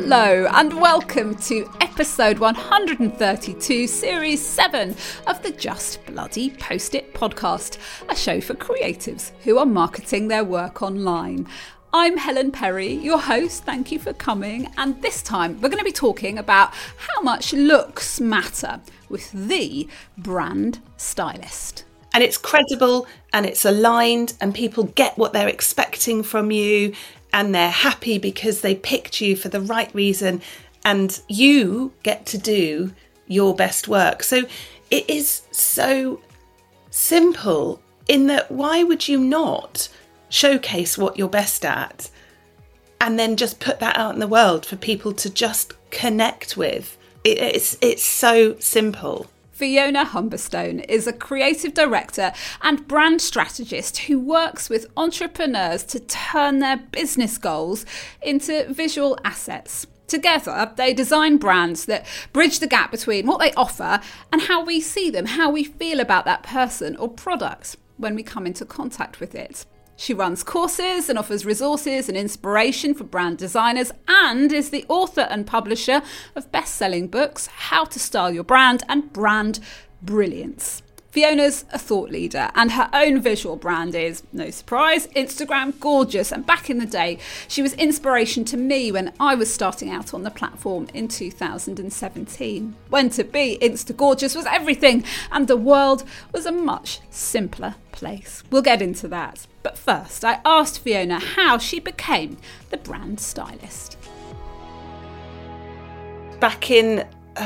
Hello and welcome to episode 132, series 7 of the Just Bloody Post-it podcast, a show for creatives who are marketing their work online. I'm Helen Perry, your host. Thank you for coming. And this time we're going to be talking about how much looks matter with the brand stylist. And it's credible and it's aligned and people get what they're expecting from you and they're happy because they picked you for the right reason and you get to do your best work. So it is so simple in that why would you not showcase what you're best at and then just put that out in the world for people to just connect with? It's so simple. Fiona Humberstone is a creative director and brand strategist who works with entrepreneurs to turn their business goals into visual assets. Together, they design brands that bridge the gap between what they offer and how we see them, how we feel about that person or product when we come into contact with it. She runs courses and offers resources and inspiration for brand designers and is the author and publisher of best-selling books, How to Style Your Brand and Brand Brilliance. Fiona's a thought leader and her own visual brand is, no surprise, Instagram Gorgeous. And back in the day, she was inspiration to me when I was starting out on the platform in 2017. When to be Insta Gorgeous was everything and the world was a much simpler place. We'll get into that. But first, I asked Fiona how she became the brand stylist. Back in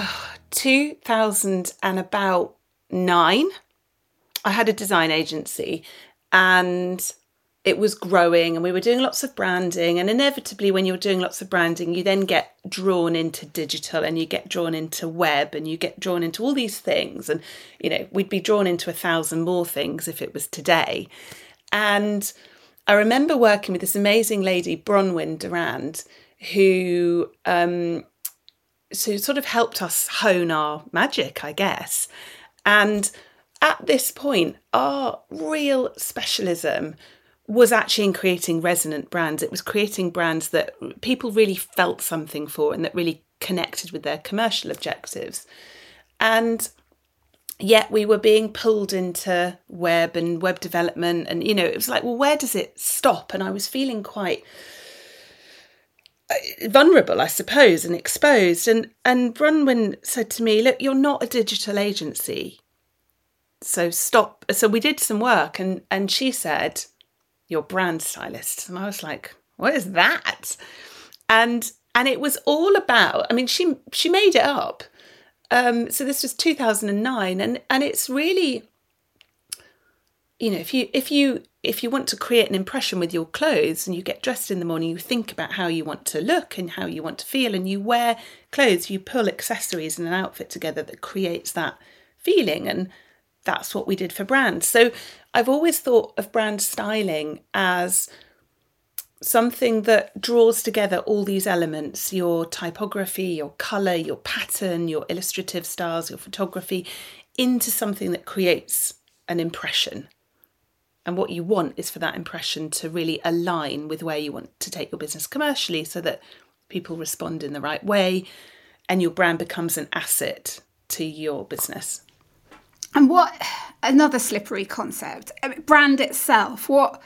2009, I had a design agency and it was growing and we were doing lots of branding, and inevitably when you're doing lots of branding you then get drawn into digital and you get drawn into web and you get drawn into all these things, and you know we'd be drawn into 1,000 more things if it was today. And I remember working with this amazing lady, Bronwyn Durand, who sort of helped us hone our magic, I guess. And at this point, our real specialism was actually in creating resonant brands. It was creating brands that people really felt something for and that really connected with their commercial objectives. And yet we were being pulled into web and web development. And, you know, it was like, well, where does it stop? And I was feeling quite vulnerable, I suppose, and exposed. And Bronwyn said to me, look, you're not a digital agency. So stop. So we did some work and she said, you're brand stylist. And I was like, what is that? And it was all about, I mean, she made it up. So this was 2009 and it's really, you know, if you want to create an impression with your clothes and you get dressed in the morning, you think about how you want to look and how you want to feel, and you wear clothes, you pull accessories and an outfit together that creates that feeling. And that's what we did for brands. So I've always thought of brand styling as something that draws together all these elements, your typography, your colour, your pattern, your illustrative styles, your photography, into something that creates an impression. And what you want is for that impression to really align with where you want to take your business commercially so that people respond in the right way and your brand becomes an asset to your business. And what another slippery concept, brand itself,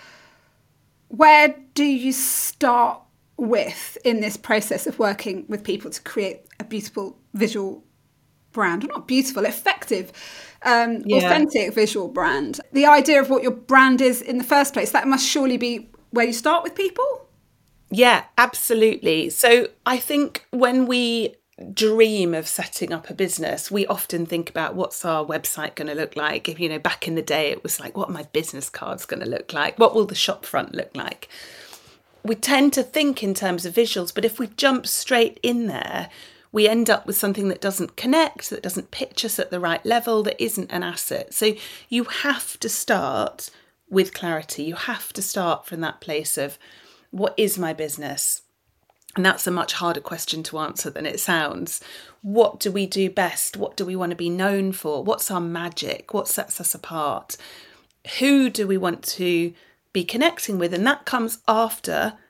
where do you start with in this process of working with people to create a beautiful visual brand? Or not beautiful, effective, authentic visual brand. The idea of what your brand is in the first place, that must surely be where you start with people? Yeah, absolutely. So I think when we dream of setting up a business, we often think about what's our website going to look like. If, you know, back in the day, it was like, what are my business cards going to look like? What will the shop front look like? We tend to think in terms of visuals, but if we jump straight in there, we end up with something that doesn't connect, that doesn't pitch us at the right level, that isn't an asset. So you have to start with clarity. You have to start from that place of, what is my business? And that's a much harder question to answer than it sounds. What do we do best? What do we want to be known for? What's our magic? What sets us apart? Who do we want to be connecting with? And that comes after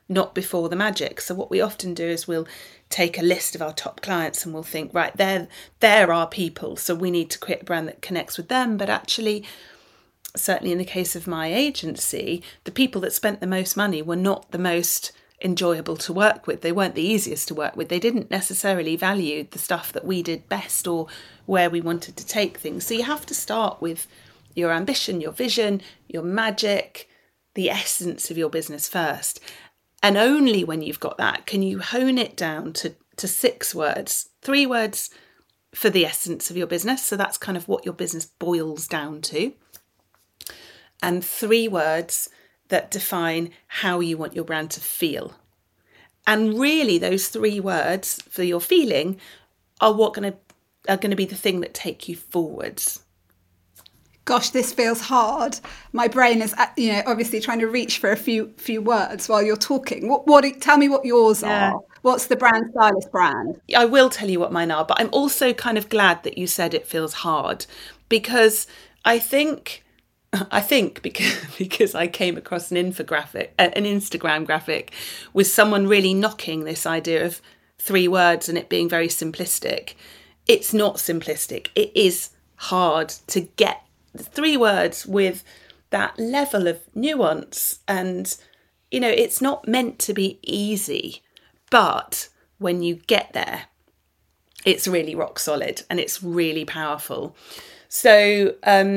not before the magic. So what we often do is we'll take a list of our top clients and we'll think, right, they're our people, so we need to create a brand that connects with them. But actually, certainly in the case of my agency, the people that spent the most money were not the most enjoyable to work with. They weren't the easiest to work with. They didn't necessarily value the stuff that we did best or where we wanted to take things. So you have to start with your ambition, your vision, your magic, the essence of your business first. And only when you've got that can you hone it down to 6 words, 3 words for the essence of your business. So that's kind of what your business boils down to. And 3 words that define how you want your brand to feel. And really those 3 words for your feeling are going to be the thing that take you forwards. Gosh, this feels hard. My brain is, obviously trying to reach for a few words while you're talking. Tell me what yours are. What's the Brand Stylist brand? I will tell you what mine are, but I'm also kind of glad that you said it feels hard, because I think because I came across an Instagram graphic with someone really knocking this idea of 3 words and it being very simplistic. It's not simplistic. It is hard to get 3 words with that level of nuance, and it's not meant to be easy, but when you get there, it's really rock solid and it's really powerful. So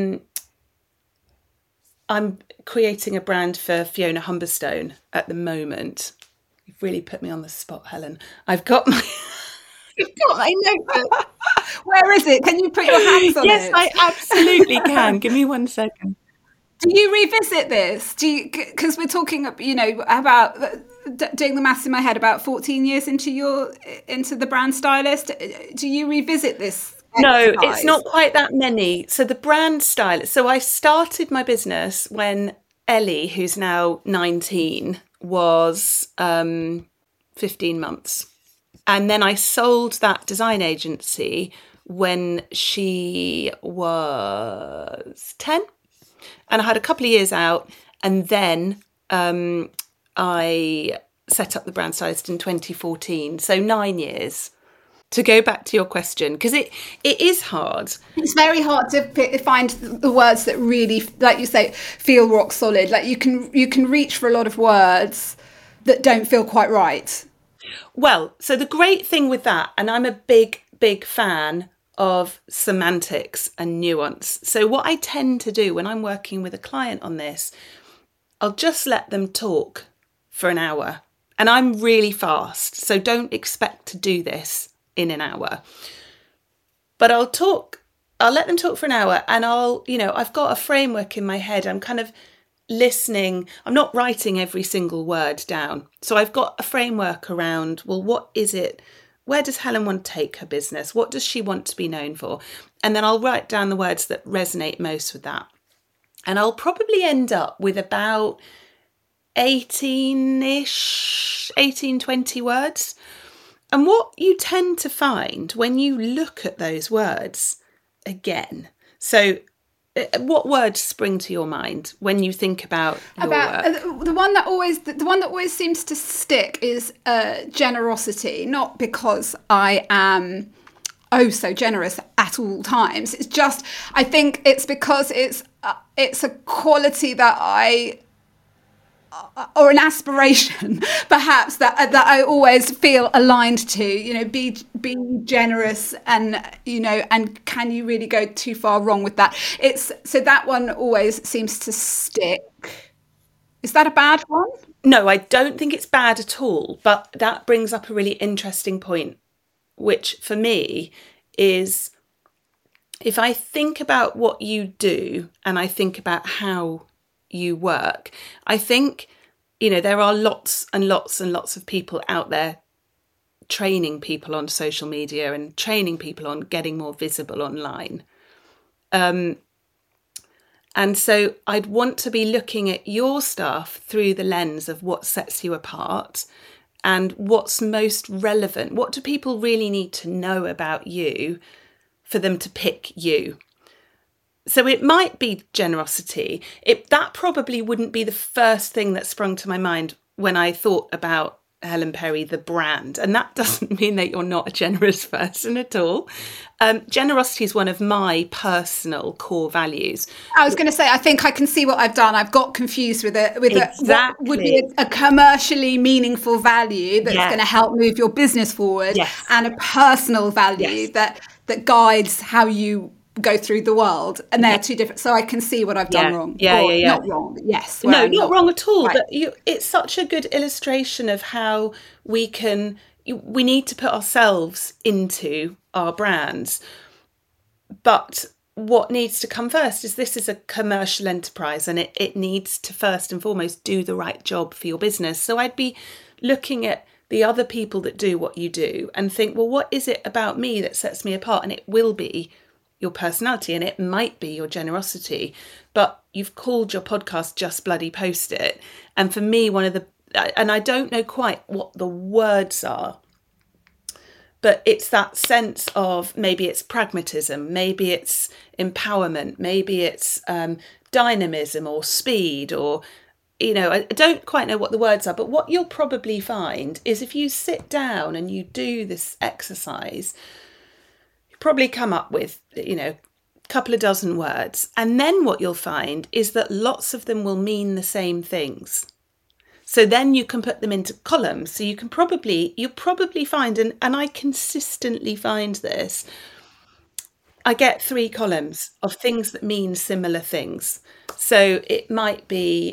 I'm creating a brand for Fiona Humberstone at the moment. You've really put me on the spot, Helen. I've got my notebook. Where is it? Can you put your hands on it? Yes, I absolutely can. Give me 1 second. Do you revisit this? Because we're talking, about doing the maths in my head, about 14 years into the Brand Stylist. Do you revisit this? No, it's not quite that many. So the Brand Stylist. So I started my business when Ellie, who's now 19, was 15 months. And then I sold that design agency when she was 10. And I had a couple of years out. And then I set up the Brand Stylist in 2014. So 9 years. To go back to your question, because it is hard. It's very hard to find the words that really, like you say, feel rock solid. Like you can reach for a lot of words that don't feel quite right. Well, so the great thing with that, and I'm a big, big fan of semantics and nuance. So what I tend to do when I'm working with a client on this, I'll just let them talk for an hour. And I'm really fast, so don't expect to do this in an hour. But I'll let them talk for an hour, and I've got a framework in my head. I'm kind of listening. I'm not writing every single word down. So I've got a framework around, well, what is it? Where does Helen want to take her business? What does she want to be known for? And then I'll write down the words that resonate most with that. And I'll probably end up with about 18, 20 words. And what you tend to find when you look at those words again, so what words spring to your mind when you think about your work? The one that always seems to stick is generosity. Not because I am so generous at all times. It's just, I think it's because it's a quality that or an aspiration, perhaps, that I always feel aligned to. Be generous, and and can you really go too far wrong with that? So that one always seems to stick. Is that a bad one? No, I don't think it's bad at all. But that brings up a really interesting point, which for me is, if I think about what you do and I think about how you work, I think, there are lots and lots and lots of people out there training people on social media and training people on getting more visible online. And so I'd want to be looking at your stuff through the lens of what sets you apart and what's most relevant. What do people really need to know about you for them to pick you? So it might be generosity. That probably wouldn't be the first thing that sprung to my mind when I thought about Helen Perry, the brand. And that doesn't mean that you're not a generous person at all. Generosity is one of my personal core values. I was going to say, I think I can see what I've done. I've got confused with what would be a commercially meaningful value that's going to help move your business forward, and a personal value that guides how you go through the world, and they're two different. So I can see what I've done wrong. Not wrong, but yes. No, not wrong at all. Right. But it's such a good illustration of how we need to put ourselves into our brands. But what needs to come first is this is a commercial enterprise, and it needs to first and foremost do the right job for your business. So I'd be looking at the other people that do what you do and think, well, what is it about me that sets me apart? And it will be your personality, and it might be your generosity, but you've called your podcast Just Bloody Post It. And for me, and I don't know quite what the words are, but it's that sense of, maybe it's pragmatism, maybe it's empowerment, maybe it's dynamism or speed, or, I don't quite know what the words are, but what you'll probably find is if you sit down and you do this exercise, probably come up with, a couple of dozen words. And then what you'll find is that lots of them will mean the same things. So then you can put them into columns. So you'll probably find, and I consistently find this, I get 3 columns of things that mean similar things. So it might be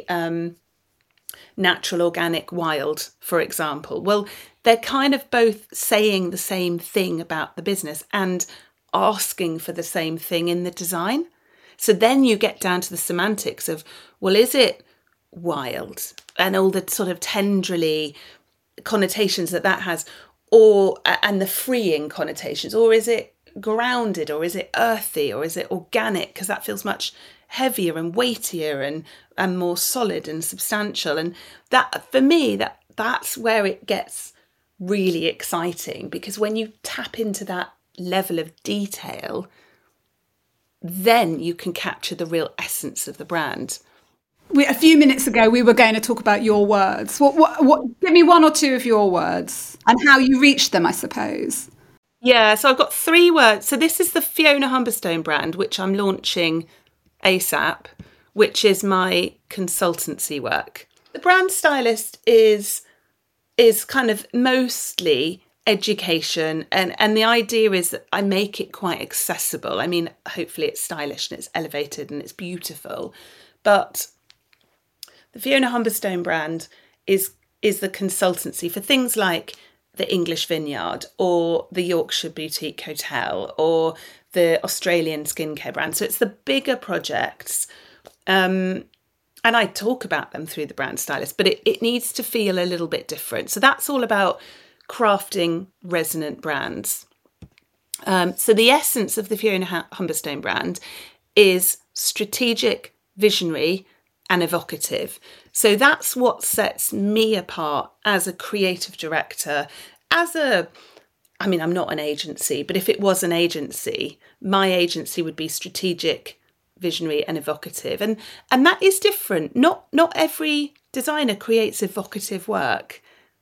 natural, organic, wild, for example. Well, they're kind of both saying the same thing about the business and asking for the same thing in the design. So then you get down to the semantics of, well, is it wild? And all the sort of tenderly connotations that has, and the freeing connotations, or is it grounded, or is it earthy, or is it organic? Because that feels much heavier and weightier and more solid and substantial. And that, for me, that's where it gets really exciting, because when you tap into that level of detail, then you can capture the real essence of the brand. A few minutes ago, we were going to talk about your words. What? Give me 1 or 2 of your words and how you reached them, I suppose. Yeah, so I've got 3 words. So this is the Fiona Humberstone brand, which I'm launching ASAP, which is my consultancy work. The brand stylist is kind of mostly education, and the idea is that I make it quite accessible. I mean, hopefully it's stylish and it's elevated and it's beautiful, but the Fiona Humberstone brand is the consultancy for things like the English Vineyard or the Yorkshire Boutique Hotel or the Australian skincare brand. So it's the bigger projects, and I talk about them through the brand stylist, but it needs to feel a little bit different. So that's all about crafting resonant brands. So the essence of the Fiona Humberstone brand is strategic, visionary, and evocative. So that's what sets me apart as a creative director. I'm not an agency, but if it was an agency, my agency would be strategic, visionary, and evocative. And that is different. Not every designer creates evocative work.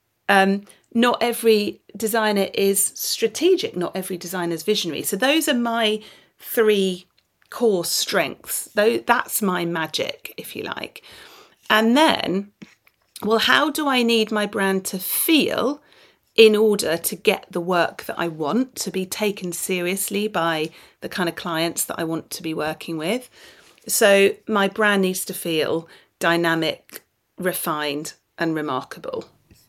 Not every designer is strategic. Not every designer is visionary. So those are my 3 core strengths. That's my magic, if you like. And then, well, how do I need my brand to feel in order to get the work that I want, to be taken seriously by the kind of clients that I want to be working with? So my brand needs to feel dynamic, refined, and remarkable.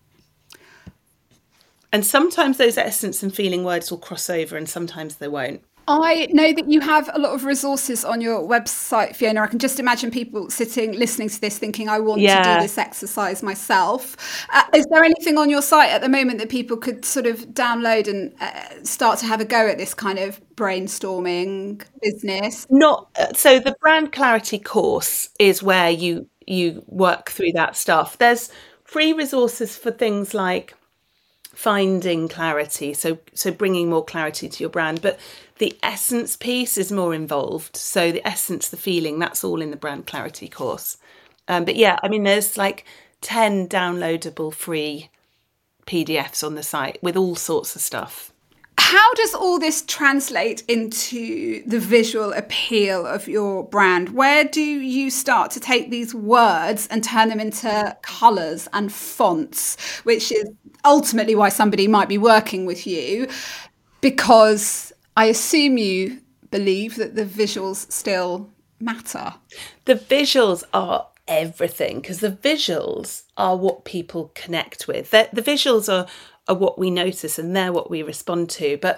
And sometimes those essence and feeling words will cross over and sometimes they won't. I know that you have a lot of resources on your website, Fiona. I can just imagine people listening to this thinking, I want to do this exercise myself. Is there anything on your site at the moment that people could sort of download and start to have a go at this kind of brainstorming business? So the brand clarity course is where you work through that stuff. There's free resources for things like finding clarity, so bringing more clarity to your brand, but the essence piece is more involved. So the essence, the feeling, that's all in the brand clarity course. But yeah, I mean, there's like 10 downloadable free PDFs on the site with all sorts of stuff. How does all this translate into the visual appeal of your brand? Where do you start to take these words and turn them into colours and fonts, which is ultimately why somebody might be working with you? Because I assume you believe that the visuals still matter. The visuals are everything, because the visuals are what people connect with. The visuals are what we notice, and they're what we respond to. But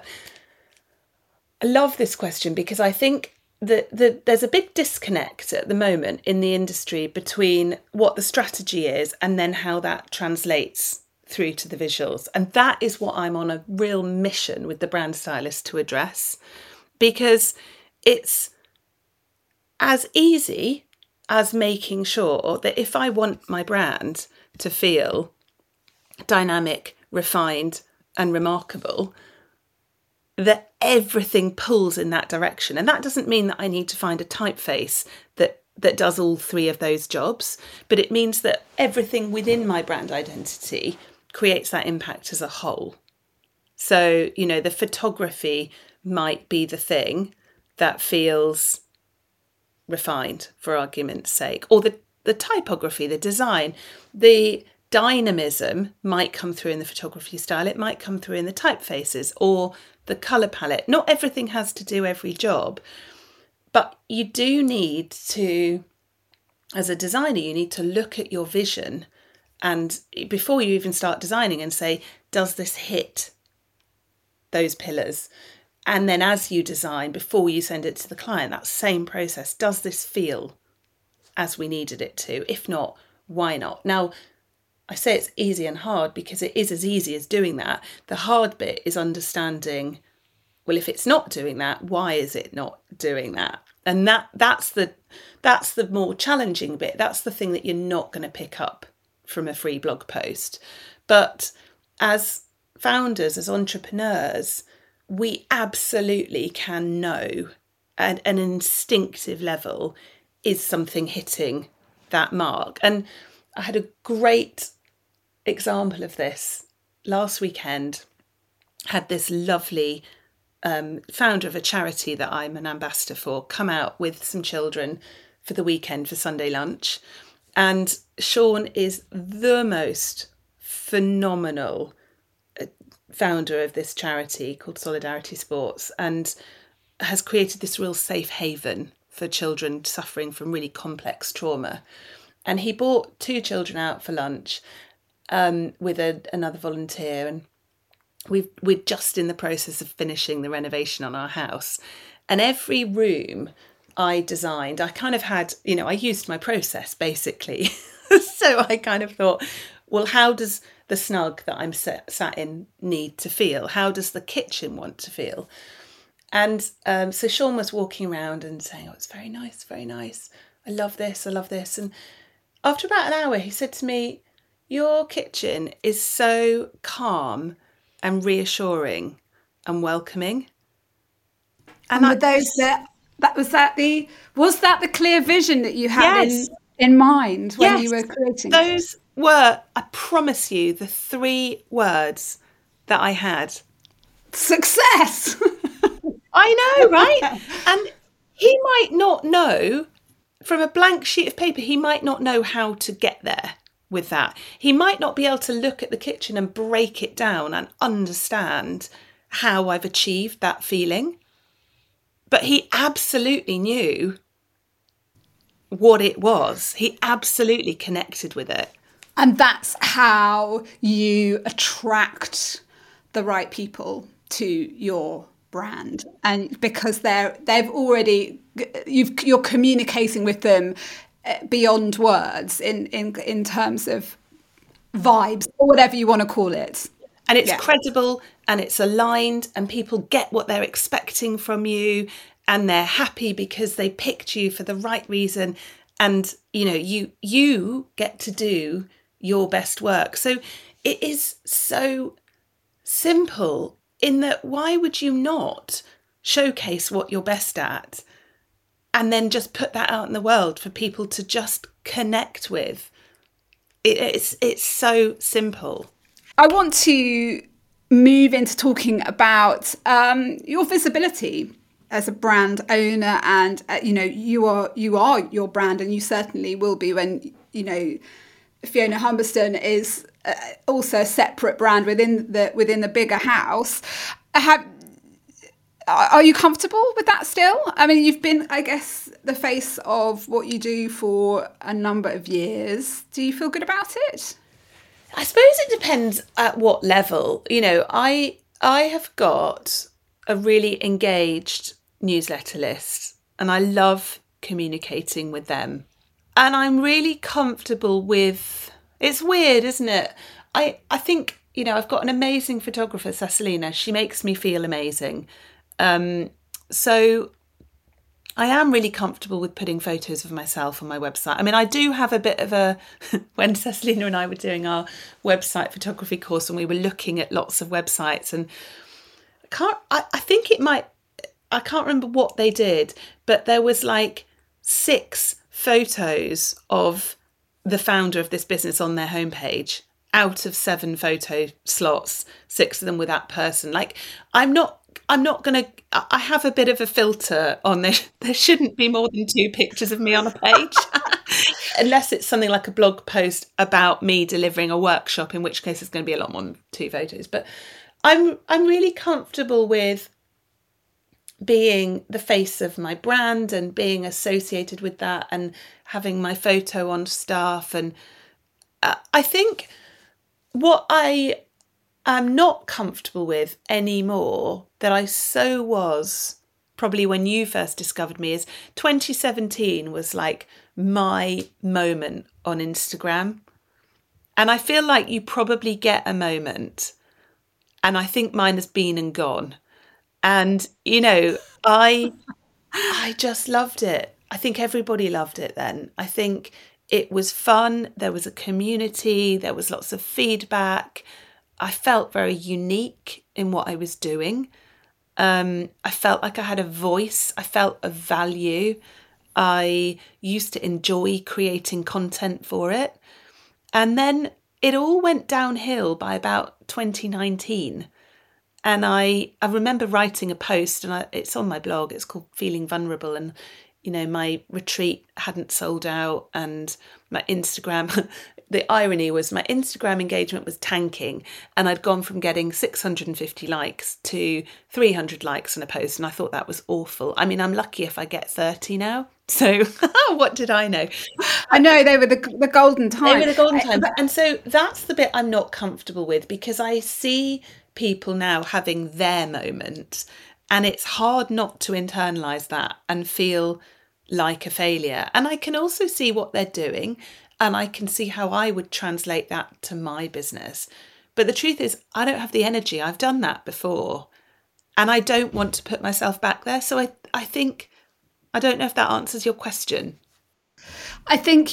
I love this question because I think that there's a big disconnect at the moment in the industry between what the strategy is and then how that translates through to the visuals. And that is what I'm on a real mission with the brand stylist to address, because it's as easy as making sure that if I want my brand to feel dynamic, refined and remarkable, that everything pulls in that direction. And that doesn't mean that I need to find a typeface that does all three of those jobs, but it means that everything within my brand identity creates that impact as a whole. So, you know, the photography might be the thing that feels refined, for argument's sake, or the typography, the design, the dynamism might come through in the photography style, it might come through in the typefaces or the colour palette. Not everything has to do every job, but you do need to, as a designer, you need to look at your vision, and before you even start designing, and say, does this hit those pillars? And then as you design, before you send it to the client, that same process, does this feel as we needed it to? If not, why not? Now, I say it's easy and hard because it is as easy as doing that. The hard bit is understanding, well, if it's not doing that, why is it not doing that? And that's the more challenging bit. That's the thing that you're not going to pick up from a free blog post. But as founders, as entrepreneurs, we absolutely can know at an instinctive level, is something hitting that mark? And I had a great example of this last weekend. Had this lovely founder of a charity that I'm an ambassador for come out with some children for the weekend for Sunday lunch. And Sean is the most phenomenal founder of this charity called Solidarity Sports, and has created this real safe haven for children suffering from really complex trauma. And he brought 2 children out for lunch with another volunteer, and we're just in the process of finishing the renovation on our house. And every room I designed, I kind of had, I used my process basically. So I kind of thought, well, how does the snug that I'm sat in need to feel? How does the kitchen want to feel? And so Sean was walking around and saying, oh, it's very nice, very nice. I love this, I love this. And after about an hour, he said to me, your kitchen is so calm and reassuring and welcoming. And with those was that the clear vision that you had yes. in mind when you were creating those it? Were, I promise you, the 3 words that I had. Success. I know, right? And he might not know, from a blank sheet of paper, he might not know how to get there with that. He might not be able to look at the kitchen and break it down and understand how I've achieved that feeling. But he absolutely knew what it was. He absolutely connected with it. And that's how you attract the right people to your brand. And because they've already, you're communicating with them beyond words in terms of vibes or whatever you want to call it. And it's credible and it's aligned, and people get what they're expecting from you, and they're happy because they picked you for the right reason. And, you get to do your best work. So it is so simple in that, why would you not showcase what you're best at and then just put that out in the world for people to just connect with It's so simple. I want to move into talking about your visibility as a brand owner, and you are your brand, and you certainly will be when Fiona Humberston is also a separate brand within the bigger house. Are you comfortable with that still? I mean, you've been, I guess, the face of what you do for a number of years. Do you feel good about it? I suppose it depends at what level. I have got a really engaged newsletter list, and I love communicating with them. And I'm really comfortable with, it's weird, isn't it? I think, I've got an amazing photographer, Cecilina. She makes me feel amazing. So I am really comfortable with putting photos of myself on my website. I mean, I do have a bit of a, when Cecilina and I were doing our website photography course and we were looking at lots of websites, and I think it might, I can't remember what they did, but there was like 6 photos of the founder of this business on their homepage out of 7 photo slots, 6 of them with that person. Like, I'm not going to, I have a bit of a filter on this. There shouldn't be more than 2 pictures of me on a page, unless it's something like a blog post about me delivering a workshop, in which case it's going to be a lot more than 2 photos. But I'm really comfortable with being the face of my brand and being associated with that and having my photo on staff. And I think what I am not comfortable with anymore, that I so was probably when you first discovered me, is 2017 was like my moment on Instagram. And I feel like you probably get a moment, and I think mine has been and gone. And, I just loved it. I think everybody loved it then. I think it was fun. There was a community. There was lots of feedback. I felt very unique in what I was doing. I felt like I had a voice. I felt of value. I used to enjoy creating content for it. And then it all went downhill by about 2019. And I remember writing a post, and it's on my blog. It's called Feeling Vulnerable. And, my retreat hadn't sold out, and my Instagram, the irony was my Instagram engagement was tanking, and I'd gone from getting 650 likes to 300 likes on a post. And I thought that was awful. I mean, I'm lucky if I get 30 now. So what did I know? I know, they were the golden time. They were the golden time. And so that's the bit I'm not comfortable with, because I see people now having their moment, and it's hard not to internalize that and feel like a failure. And I can also see what they're doing, and I can see how I would translate that to my business. But the truth is, I don't have the energy. I've done that before, and I don't want to put myself back there. So I think, I don't know if that answers your question. I think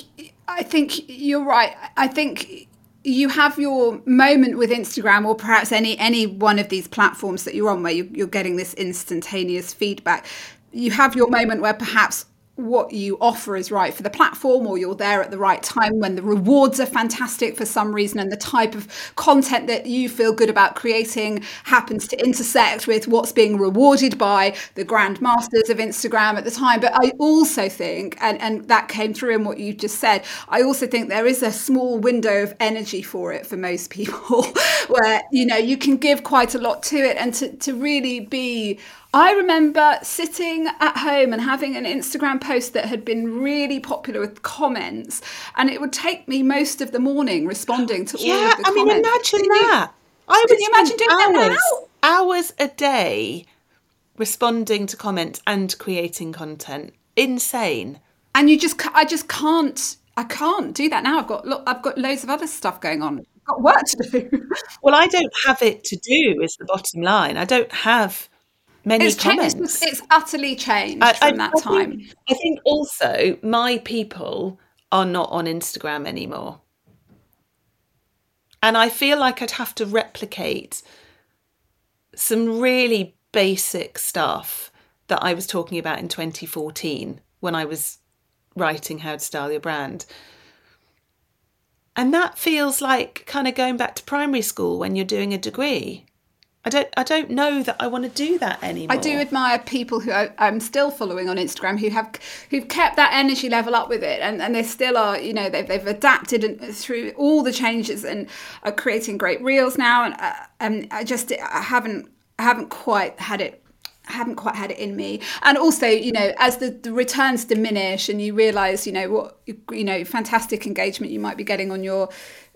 you're right. I think you have your moment with Instagram, or perhaps any one of these platforms that you're on, where you're getting this instantaneous feedback. You have your moment where perhaps what you offer is right for the platform, or you're there at the right time when the rewards are fantastic for some reason, and the type of content that you feel good about creating happens to intersect with what's being rewarded by the grandmasters of Instagram at the time. But I also think, and that came through in what you just said, I also think there is a small window of energy for it for most people where, you can give quite a lot to it, and to really be... I remember sitting at home and having an Instagram post that had been really popular with comments, and it would take me most of the morning responding to all of the comments. Yeah, I mean, imagine that. Can you imagine doing that now? Hours a day responding to comments and creating content. Insane. And I can't do that now. I've got loads of other stuff going on. I've got work to do. Well, I don't have it to do, is the bottom line. I don't have many comments. It's utterly changed from that time. I think also my people are not on Instagram anymore. And I feel like I'd have to replicate some really basic stuff that I was talking about in 2014 when I was writing How to Style Your Brand. And that feels like kind of going back to primary school when you're doing a degree. I don't know that I want to do that anymore. I do admire people who I'm still following on Instagram who've kept that energy level up with it, and they still are. You know, they've adapted through all the changes and are creating great reels now. And I haven't quite had it. I haven't quite had it in me. And also, you know, as the returns diminish and you realise, you know, what, you know, fantastic engagement you might be getting on your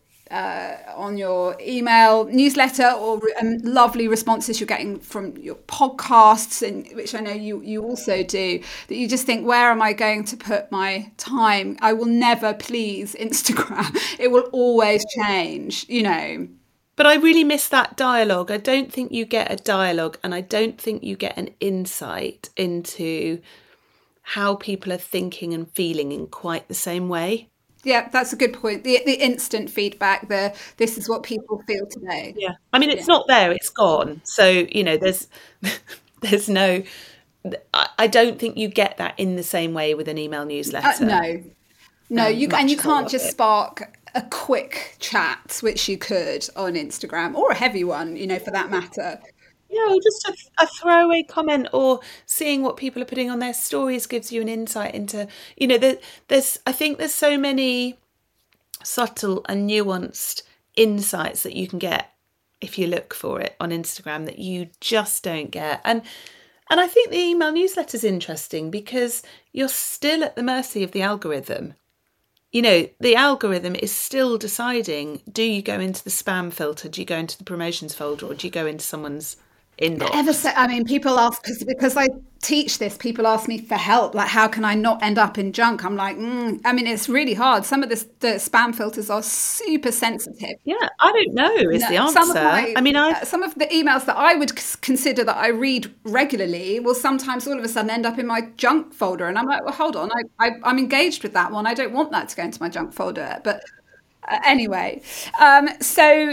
email newsletter, or lovely responses you're getting from your podcasts, and which I know you also do, that you just think, where am I going to put my time? I will never please Instagram. It will always change, you know. But I really miss that dialogue. I don't think you get a dialogue, and I don't think you get an insight into how people are thinking and feeling in quite the same way. Yeah, that's a good point. The instant feedback, this is what people feel today. Yeah. I mean, it's not there, it's gone. So, you know, there's no, I don't think you get that in the same way with an email newsletter. No, you can't just spark a quick chat, which you could on Instagram, or a heavy one, you know, for that matter. Yeah, or just a throwaway comment, or seeing what people are putting on their stories gives you an insight into, you know, I think there's so many subtle and nuanced insights that you can get if you look for it on Instagram that you just don't get. And I think the email newsletter is interesting because you're still at the mercy of the algorithm. You know, the algorithm is still deciding, do you go into the spam filter, do you go into the promotions folder, or do you go into someone's inbox? People ask, because I teach this, people ask me for help, like, how can I not end up in junk? I'm like, it's really hard. Some of the spam filters are super sensitive. Yeah, I don't know is the answer. Some of the emails that I would consider that I read regularly will sometimes all of a sudden end up in my junk folder, and I'm like, well, hold on, I'm engaged with that one. I don't want that to go into my junk folder. But anyway, so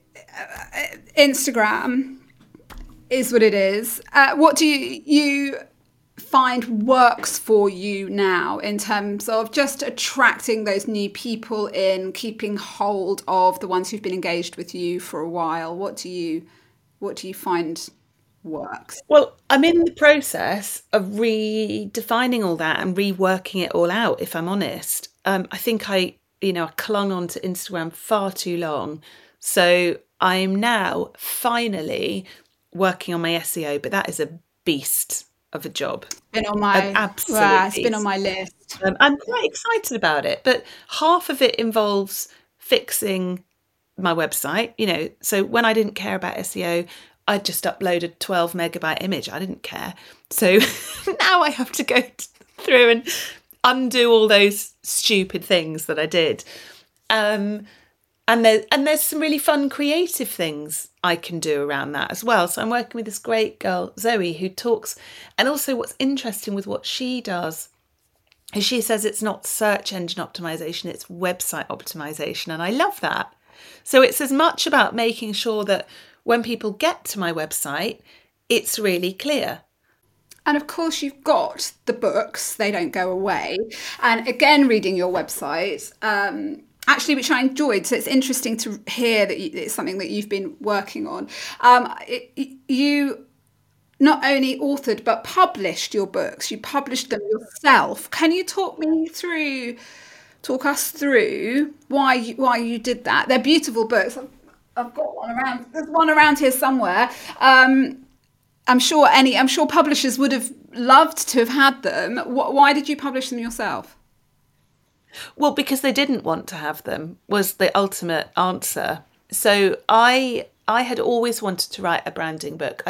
Instagram is what it is. What do you find works for you now in terms of just attracting those new people in, keeping hold of the ones who've been engaged with you for a while? What do you find works? Well, I'm in the process of redefining all that and reworking it all out, if I'm honest. I think I clung on to Instagram far too long. So I'm now finally working on my SEO, but that is a beast of a job. It's been on my list. I'm quite excited about it, but half of it involves fixing my website. You know, so when I didn't care about SEO, I just uploaded 12 megabyte image. I didn't care. So now I have to go through and undo all those stupid things that I did. And there's some really fun creative things I can do around that as well. So I'm working with this great girl, Zoe, who talks. And also what's interesting with what she does is she says it's not search engine optimization, it's website optimization. And I love that. So it's as much about making sure that when people get to my website, it's really clear. And of course, you've got the books, they don't go away. And again, reading your website, actually, which I enjoyed. So it's interesting to hear that it's something that you've been working on. You not only authored, but published your books. You published them yourself. Can you talk us through why you did that? They're beautiful books. I've got one around. There's one around here somewhere. I'm sure publishers would have loved to have had them. Why did you publish them yourself? Well, because they didn't want to have them was the ultimate answer. So I had always wanted to write a branding book.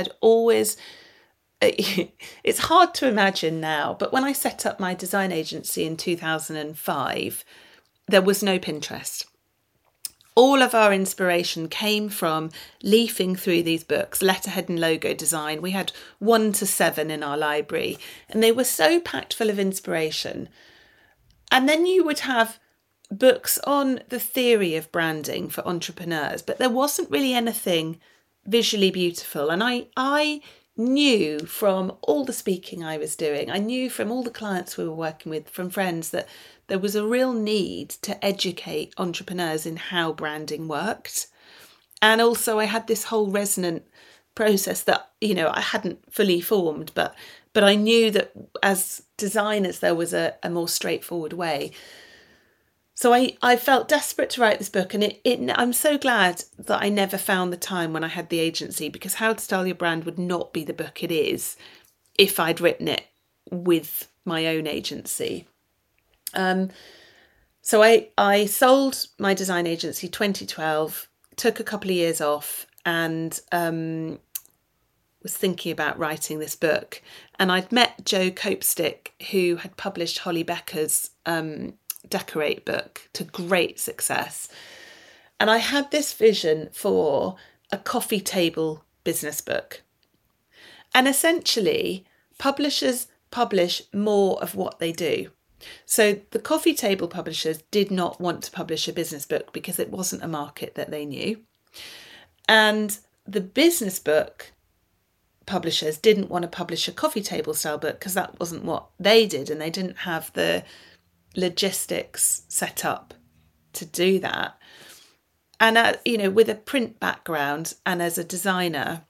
It's hard to imagine now, but when I set up my design agency in 2005, there was no Pinterest. All of our inspiration came from leafing through these books, letterhead and logo design. We had 1 to 7 in our library, and they were so packed full of inspiration. And then you would have books on the theory of branding for entrepreneurs, but there wasn't really anything visually beautiful. And I knew from all the speaking I was doing, I knew from all the clients we were working with, from friends, that there was a real need to educate entrepreneurs in how branding worked. And also I had this whole resonant process that, I hadn't fully formed, but I knew that as designers, there was a more straightforward way. So I felt desperate to write this book, and I'm so glad that I never found the time when I had the agency, because How to Style Your Brand would not be the book it is if I'd written it with my own agency. So I sold my design agency 2012, took a couple of years off, and was thinking about writing this book. And I'd met Jo Copestick, who had published Holly Becker's Decorate book to great success. And I had this vision for a coffee table business book. And essentially, publishers publish more of what they do. So the coffee table publishers did not want to publish a business book because it wasn't a market that they knew. And the business book publishers didn't want to publish a coffee table style book because that wasn't what they did, and they didn't have the logistics set up to do that. And with a print background and as a designer,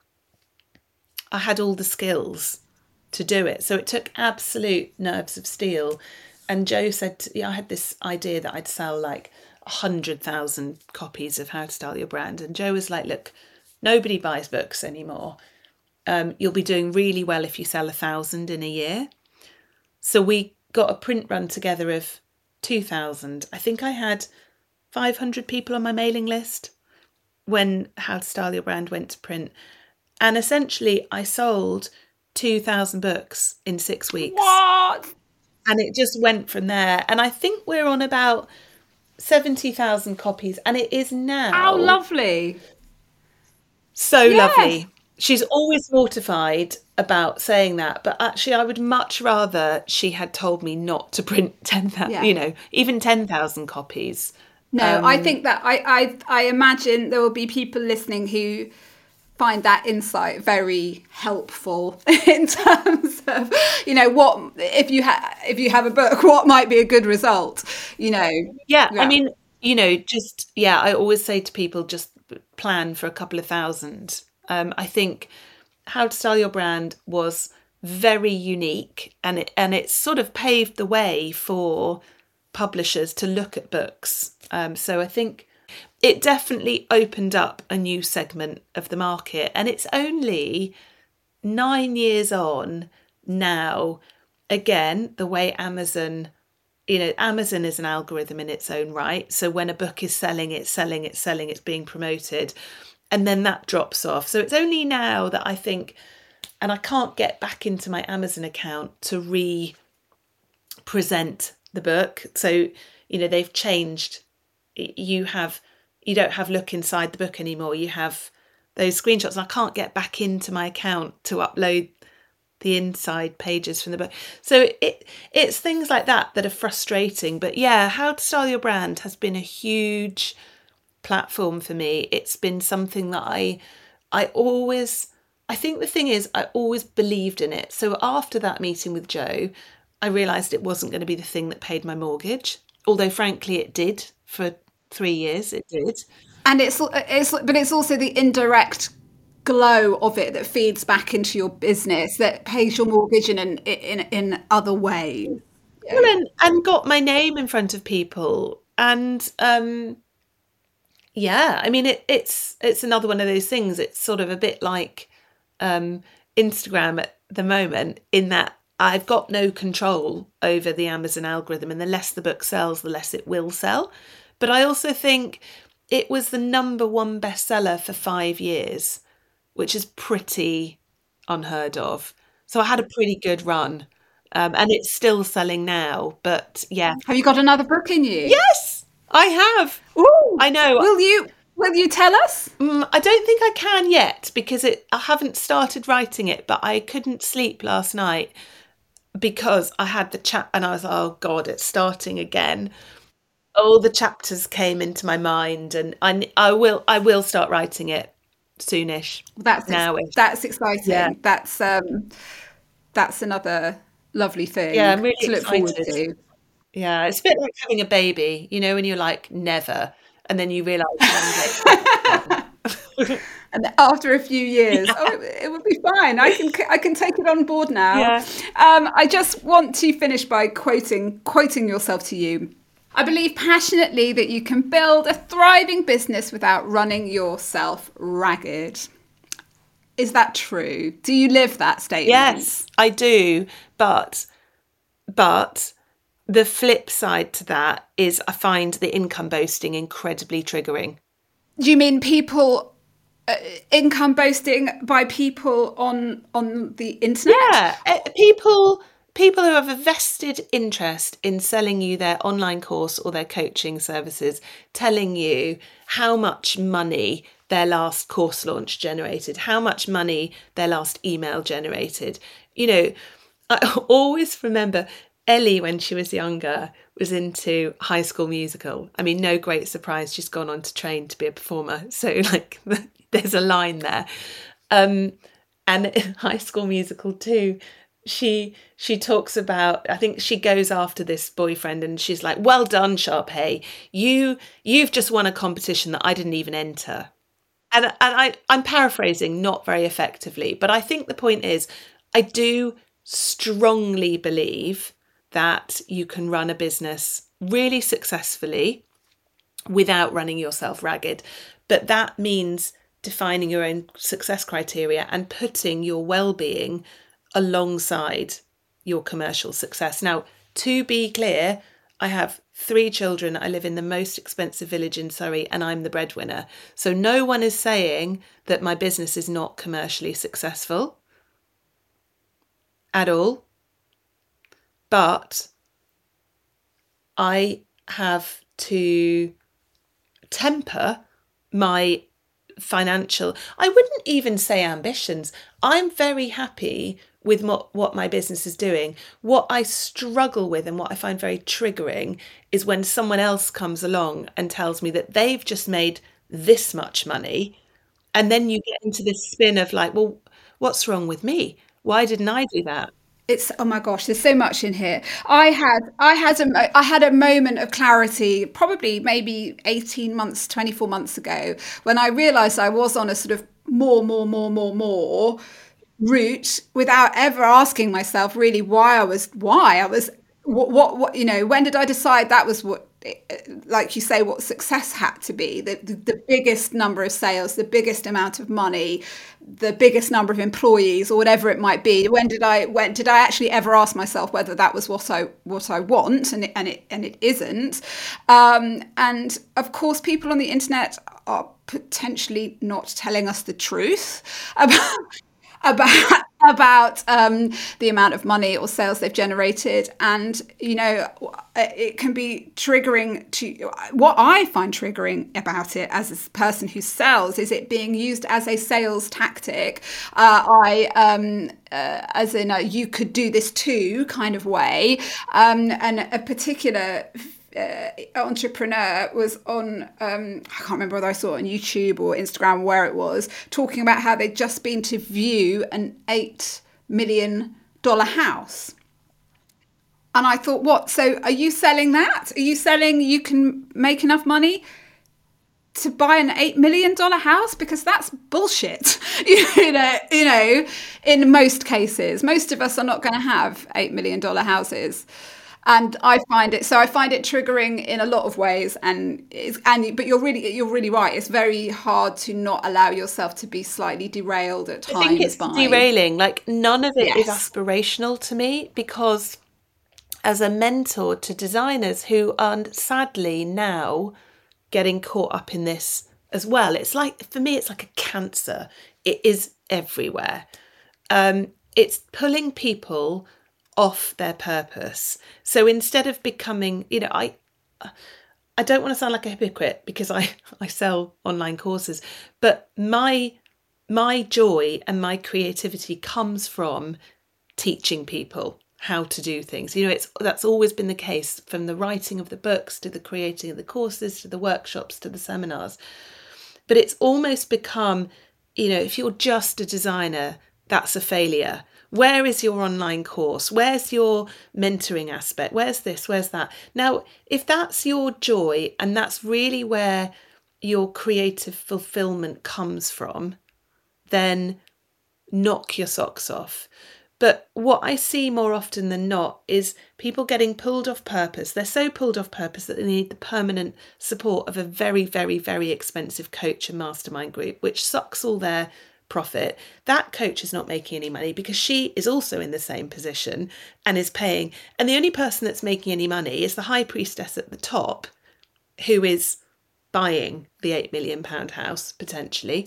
I had all the skills to do it. So it took absolute nerves of steel. And Jo said, I had this idea that I'd sell like 100,000 copies of How to Style Your Brand. And Jo was like, look, nobody buys books anymore. You'll be doing really well if you sell 1,000 in a year. So we got a print run together of 2,000. I think I had 500 people on my mailing list when How to Style Your Brand went to print. And essentially I sold 2,000 books in 6 weeks. What? And it just went from there. And I think we're on about 70,000 copies. And it is now... How lovely. So lovely. She's always mortified about saying that, but actually I would much rather she had told me not to print 10,000, even 10,000 copies. No, I think that I imagine there will be people listening who find that insight very helpful in terms of, what if you have a book, what might be a good result, Yeah, I mean, I always say to people, just plan for a couple of thousand. I think How to Style Your Brand was very unique, and it sort of paved the way for publishers to look at books. So I think it definitely opened up a new segment of the market, and it's only 9 years on now. Again, the way Amazon is an algorithm in its own right. So when a book is selling, it's being promoted. And then that drops off. So it's only now that I think, and I can't get back into my Amazon account to re-present the book. So, they've changed. You don't have look inside the book anymore. You have those screenshots. And I can't get back into my account to upload the inside pages from the book. So it's things like that are frustrating. But yeah, How to Style Your Brand has been a huge platform for me. It's been something that I think the thing is, I always believed in it. So after that meeting with Jo, I realised it wasn't going to be the thing that paid my mortgage, although frankly it did for 3 years. It did. And it's also the indirect glow of it that feeds back into your business, that pays your mortgage in other ways. Well, and got my name in front of people. And I mean, it's another one of those things. It's sort of a bit like Instagram at the moment, in that I've got no control over the Amazon algorithm, and the less the book sells, the less it will sell. But I also think it was the number one bestseller for 5 years, which is pretty unheard of. So I had a pretty good run, and it's still selling now. But yeah. Have you got another book in you? Yes, I have. Ooh, I know. Will you tell us? I don't think I can yet, because I haven't started writing it, but I couldn't sleep last night because I had the chat and I was, oh God, it's starting again. All the chapters came into my mind, and I will start writing it. soonish. That's Nowish. that's exciting. Yeah. That's another lovely Yeah, thing I'm really to look forward excited. to. Yeah, it's a bit like having a baby, when you're like, never, and then you realise one day it's And after a few years, it would be fine. I can take it on board now. Yeah. I just want to finish by quoting yourself to you. I believe passionately that you can build a thriving business without running yourself ragged. Is that true? Do you live that statement? Yes, I do. But the flip side to that is I find the income boasting incredibly triggering. Do you mean people income boasting by people on the internet? Yeah, people who have a vested interest in selling you their online course or their coaching services, telling you how much money their last course launch generated, how much money their last email generated. I always remember Ellie, when she was younger, was into High School Musical. I mean, no great surprise, she's gone on to train to be a performer. So, there's a line there. And in High School Musical 2, she talks about, I think she goes after this boyfriend and she's like, well done, Sharpay. You've just won a competition that I didn't even enter. And I'm paraphrasing not very effectively, but I think the point is, I do strongly believe that you can run a business really successfully without running yourself ragged. But that means defining your own success criteria and putting your well-being alongside your commercial success. Now, to be clear, I have 3 children. I live in the most expensive village in Surrey and I'm the breadwinner. So no one is saying that my business is not commercially successful at all. But I have to temper my financial, I wouldn't even say ambitions. I'm very happy with what my business is doing. What I struggle with and what I find very triggering is when someone else comes along and tells me that they've just made this much money. And then you get into this spin of like, well, what's wrong with me? Why didn't I do that? It's, oh my gosh, there's so much in here. I had a moment of clarity, probably maybe 18 months, 24 months ago, when I realized I was on a sort of more route without ever asking myself really why I was what when did I decide that was what, like you say, what success had to be, the biggest number of sales, the biggest amount of money, the biggest number of employees, or whatever it might be. When did I actually ever ask myself whether that was what I want? And it isn't. And of course, people on the internet are potentially not telling us the truth about the amount of money or sales they've generated. And it can be triggering. To what I find triggering about it as a person who sells is it being used as a sales tactic. As in a you could do this too kind of way. And a particular entrepreneur was on I can't remember whether I saw it on YouTube or Instagram, where it was, talking about how they'd just been to view an $8 million house. And I thought, what? So are you selling that? Are you selling you can make enough money to buy an $8 million house? Because that's bullshit. In most cases, most of us are not going to have $8 million houses. And I find it triggering in a lot of ways, but you're really right. It's very hard to not allow yourself to be slightly derailed at times. I think it's derailing. Like, none of it is Yes. aspirational to me, because as a mentor to designers who are sadly now getting caught up in this as well, it's like, for me, it's like a cancer. It is everywhere. It's pulling people off their purpose. So instead of becoming, I don't want to sound like a hypocrite because I sell online courses, but my joy and my creativity comes from teaching people how to do things. That's always been the case, from the writing of the books to the creating of the courses to the workshops to the seminars. But it's almost become, if you're just a designer, that's a failure. Where is your online course? Where's your mentoring aspect? Where's this? Where's that? Now, if that's your joy and that's really where your creative fulfillment comes from, then knock your socks off. But what I see more often than not is people getting pulled off purpose. They're so pulled off purpose that they need the permanent support of a very, very, very expensive coach and mastermind group, which sucks all their profit. That coach is not making any money because she is also in the same position and is paying. And the only person that's making any money is the high priestess at the top, who is buying the £8 million house, potentially.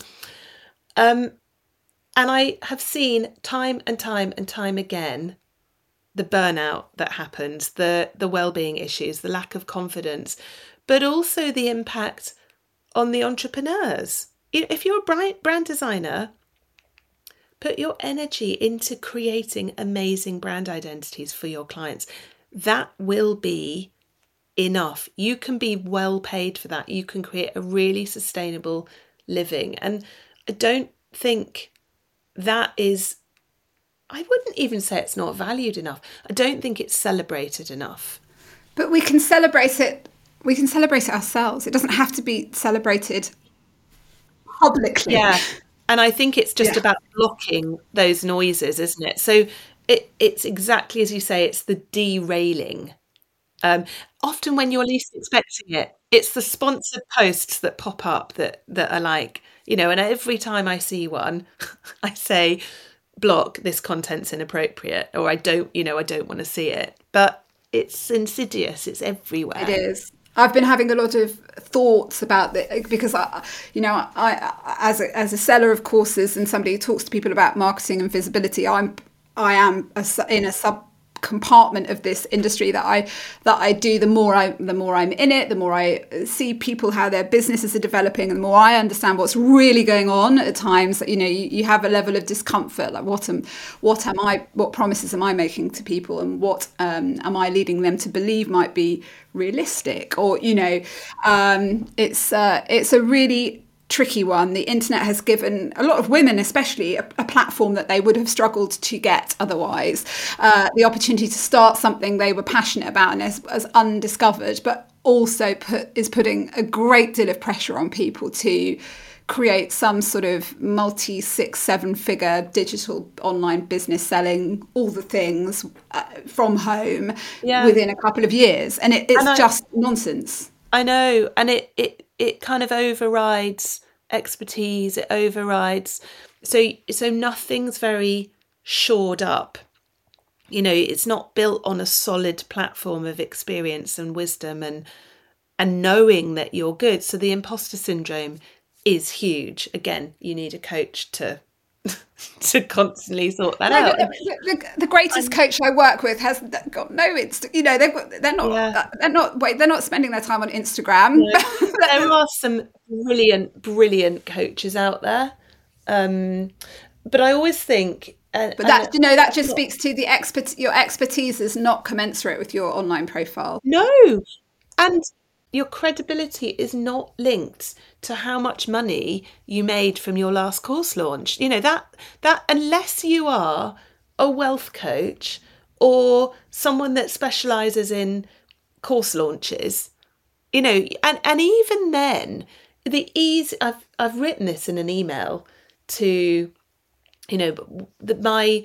And I have seen time and time and time again the burnout that happens, the well-being issues, the lack of confidence, but also the impact on the entrepreneurs. If you're a brand designer, put your energy into creating amazing brand identities for your clients. That will be enough. You can be well paid for that. You can create a really sustainable living. And I don't think that is, I wouldn't even say it's not valued enough. I don't think it's celebrated enough. But we can celebrate it. We can celebrate it ourselves. It doesn't have to be celebrated publicly. Yeah. And I think it's just about blocking those noises, isn't it? So it's exactly as you say, it's the derailing. Often when you're least expecting it, it's the sponsored posts that pop up that are like, and every time I see one, I say, block, this content's inappropriate, or I don't want to see it. But it's insidious. It's everywhere. It is. I've been having a lot of thoughts about it because I as a seller of courses and somebody who talks to people about marketing and visibility, I am in a sub compartment of this industry that I do. The more I'm in it, the more I see people, how their businesses are developing, and the more I understand what's really going on. At times, you have a level of discomfort, like what promises am I making to people, and what am I leading them to believe might be realistic, or it's a really tricky one. The internet has given a lot of women, especially, a platform that they would have struggled to get otherwise. The opportunity to start something they were passionate about and as undiscovered, but also is putting a great deal of pressure on people to create some sort of multi 6-7 figure digital online business, selling all the things from home within a couple of years, and it's just nonsense. I know, and it kind of overrides expertise. It overrides, so nothing's very shored up. It's not built on a solid platform of experience and wisdom and knowing that you're good. So the imposter syndrome is huge. Again, you need a coach to constantly sort that out. The greatest coach I work with has got no they're not spending their time on Instagram. No. There are some brilliant coaches out there, but I always think that just speaks to your expertise is not commensurate with your online profile. No, and your credibility is not linked to how much money you made from your last course launch. That unless you are a wealth coach or someone that specialises in course launches, and even then, the ease. I've written this in an email to, my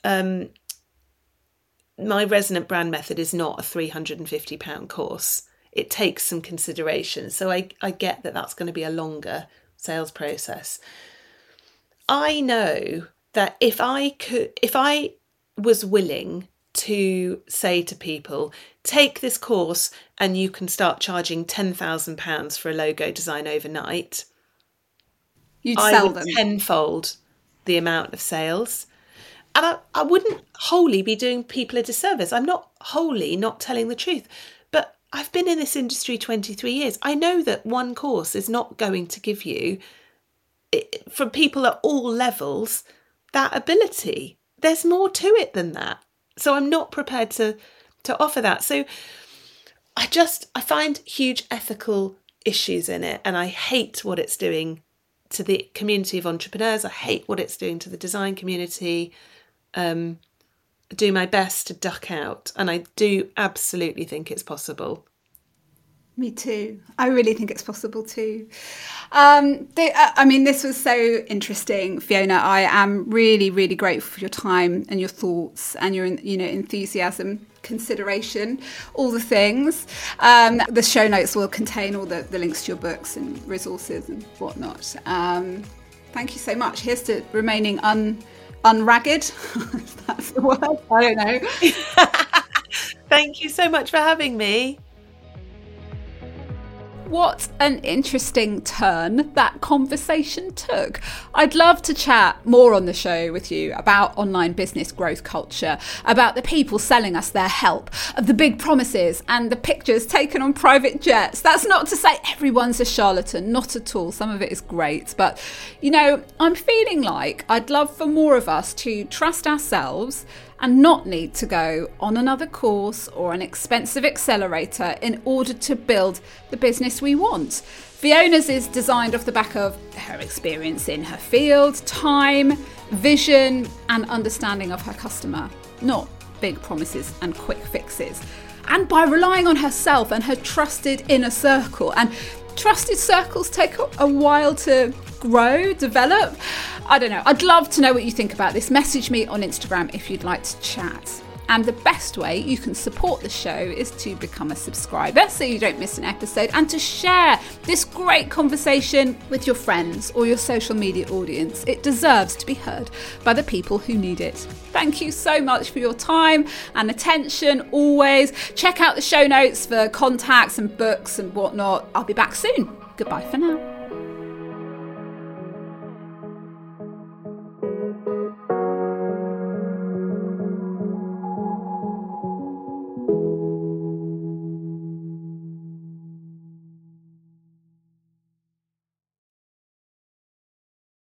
resonant brand method is not a £350 course. It takes some consideration. So I get that that's going to be a longer sales process. I know that if I was willing to say to people, take this course and you can start charging £10,000 for a logo design overnight, you'd sell them tenfold the amount of sales. And I wouldn't wholly be doing people a disservice. I'm not wholly not telling the truth. But I've been in this industry 23 years. I know that one course is not going to give you, from people at all levels, that ability. There's more to it than that. So I'm not prepared to offer that. So I find huge ethical issues in it, and I hate what it's doing to the community of entrepreneurs. I hate what it's doing to the design community. Do my best to duck out, and I do absolutely think it's possible. Me too. I really think it's possible too. This was so interesting, Fiona. I am really, really grateful for your time and your thoughts and your, enthusiasm, consideration, all the things. The show notes will contain all the links to your books and resources and whatnot. Thank you so much. Here's to remaining unragged. If that's the word. I don't know. Thank you so much for having me. What an interesting turn that conversation took. I'd love to chat more on the show with you about online business growth culture, about the people selling us their help, of the big promises and the pictures taken on private jets. That's not to say everyone's a charlatan, not at all. Some of it is great. But, I'm feeling like I'd love for more of us to trust ourselves and not need to go on another course or an expensive accelerator in order to build the business we want. Fiona's is designed off the back of her experience in her field, time, vision, and understanding of her customer, not big promises and quick fixes. And by relying on herself and her trusted inner circle, and trusted circles take a while to grow, develop. I don't know. I'd love to know what you think about this. Message me on Instagram if you'd like to chat. And the best way you can support the show is to become a subscriber so you don't miss an episode, and to share this great conversation with your friends or your social media audience. It deserves to be heard by the people who need it. Thank you so much for your time and attention always. Check out the show notes for contacts and books and whatnot. I'll be back soon. Goodbye for now.